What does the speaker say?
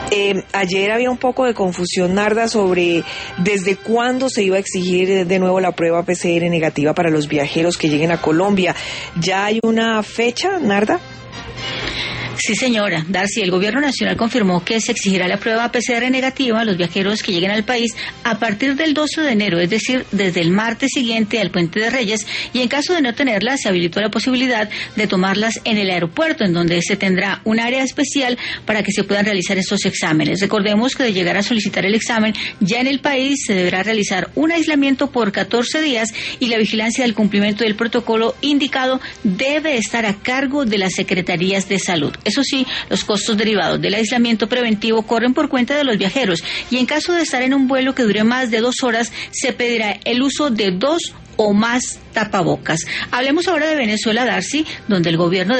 Ayer había un poco de confusión, Narda, sobre desde cuándo se iba a exigir de nuevo la prueba PCR negativa para los viajeros que lleguen a Colombia. ¿Ya hay una fecha, Narda? Sí, señora. Darcy, el Gobierno Nacional confirmó que se exigirá la prueba PCR negativa a los viajeros que lleguen al país a partir del 12 de enero, es decir, desde el martes siguiente al Puente de Reyes, y en caso de no tenerlas, se habilitó la posibilidad de tomarlas en el aeropuerto, en donde se tendrá un área especial para que se puedan realizar estos exámenes. Recordemos que de llegar a solicitar el examen, ya en el país se deberá realizar un aislamiento por 14 días y la vigilancia del cumplimiento del protocolo indicado debe estar a cargo de las secretarías de salud. Eso sí, los costos derivados del aislamiento preventivo corren por cuenta de los viajeros y en caso de estar en un vuelo que dure más de 2 horas, se pedirá el uso de 2 o más tapabocas. Hablemos ahora de Venezuela, Darcy, donde el gobierno